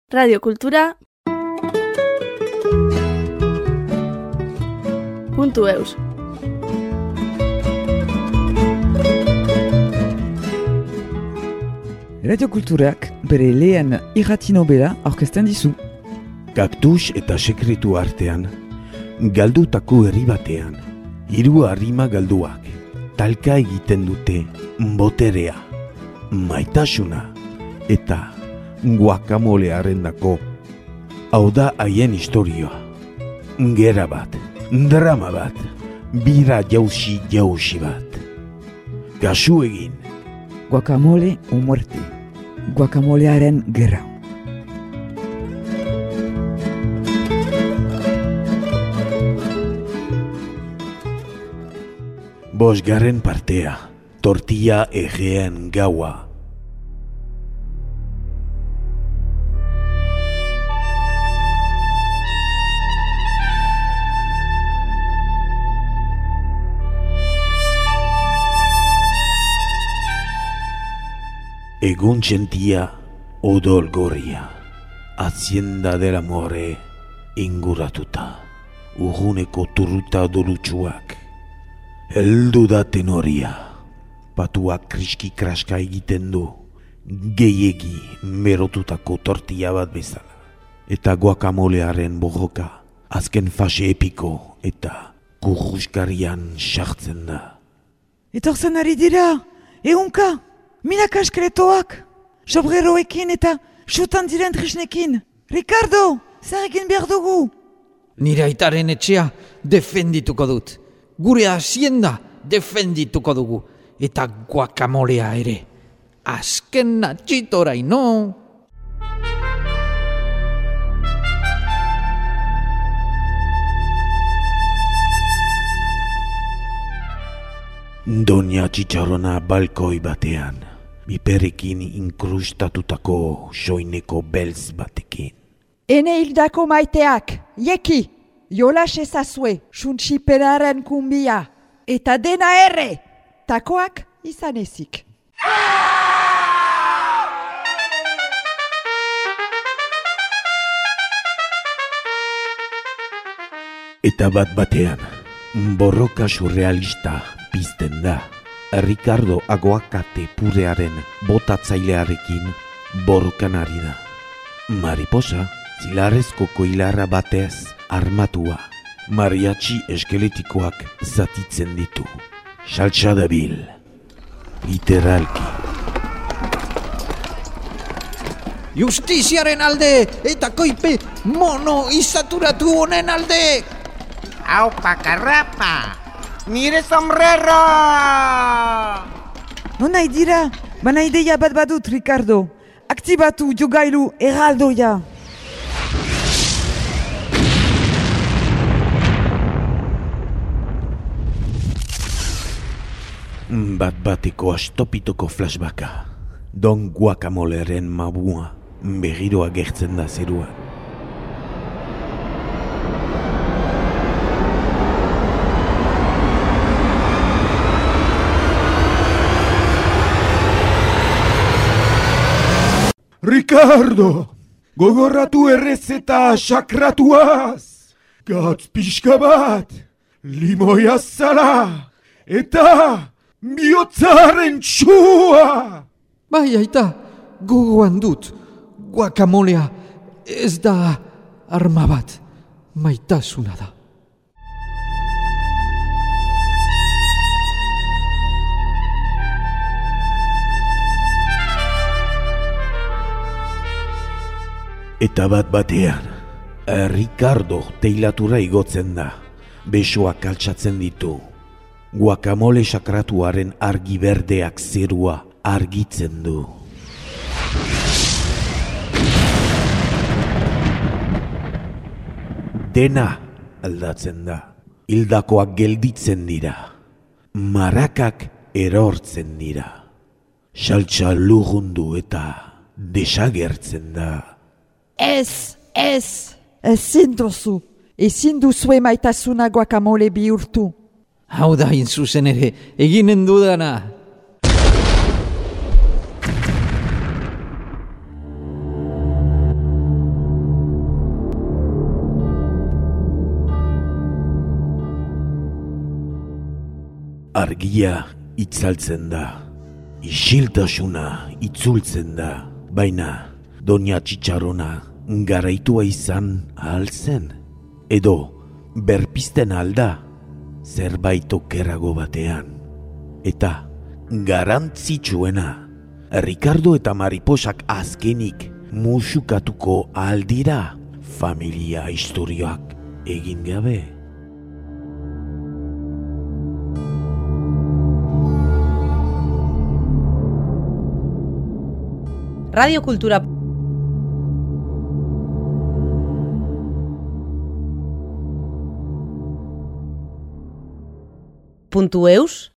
Radio Kultura .eus. Radio Kulturak bere lehen irrati nobela aurkezten dizu. Kaktus eta sekretu artean, galdutako herri batean, hiru harrima galduak, talka egiten dute boterea, maitasuna eta guakamolearen dako. Hau da haien historioa. Gera bat, drama bat, bira jausi bat. Kasu egin. Guacamole o muerte. Guacamolearen gerra. Bosgarren partea, tortilla egeen gaua. Egun txentia odol gorria, Hacienda del Amore inguratuta, urruneko turruta dolutsuak. Heldu da tenoria, patuak kriski-kraska egiten du, gehiegi merotutako tortilla bat bezala. Eta guacamolearen borroka, azken fase epiko eta kurruskarian sartzen da. Etortzen ari dira, egunka, milaka eskeletoak, sobreroekin eta xutan diren trisnekin. Ricardo, zer egin behar dugu? Nire aitaren etxea defendituko dut. Gure hacienda defendituko dugu. Eta guacamolea ere. Azken natxitoraino. Doña Txitxarona balkoi batean, biperekin inkrustatutako soineko beltz batekin. Ene hildako maiteak, jeki, jolas ezazue, suntxiperaren kumbia, eta dena erre, takoak izan ezik. Eta batean, borroka surrealista pizten da. Ricardo aguakate purearen botatzailearekin borrokan ari da. Mariposa, zilarrezko koilarra batez armatua, mariachi eskeletikoak zatitzen ditu. Saltsa dabil, literalki. Justiziaren alde eta koipe mono izaturatu honen alde! Aupa karrapa! Nire sombrero! Non nahi dira, bana ideia bat badut, Ricardo. Aktibatu jogailu erraldoia. Bateko astopitoko flashbacka. Don guacamoleren mabua berriro agertzen da zeruan. Ricardo! Gogorratu errezeta sakratuaz! Gatz pixka bat! Limoia zala! Eta bihotzaren txua! Bai, aita, gogoan dut. Guacamolea ez da arma bat, maitasuna da. Eta batean, Ricardo teilatura igotzen da, besoak altxatzen ditu. Guacamole sakratuaren argi berdeak zerua argitzen du. Dena aldatzen da, hildakoak gelditzen dira, marakak erortzen dira. Saltsa lurrundu eta desagertzen da. Ez. Ezin duzue maitasuna guacamole bihurtu. Hau da zuzen ere, eginen dudana. Argia itzaltzen da, isiltasuna itzultzen da, baina Doña Txitxarona garaitua izan ahal zen, edo berpizten alda zerbait okerrago batean. Eta garantzitsuena, Ricardo eta Mariposak azkenik musukatuko aldira familia istorioak egin gabe. Radio Kultura. .eus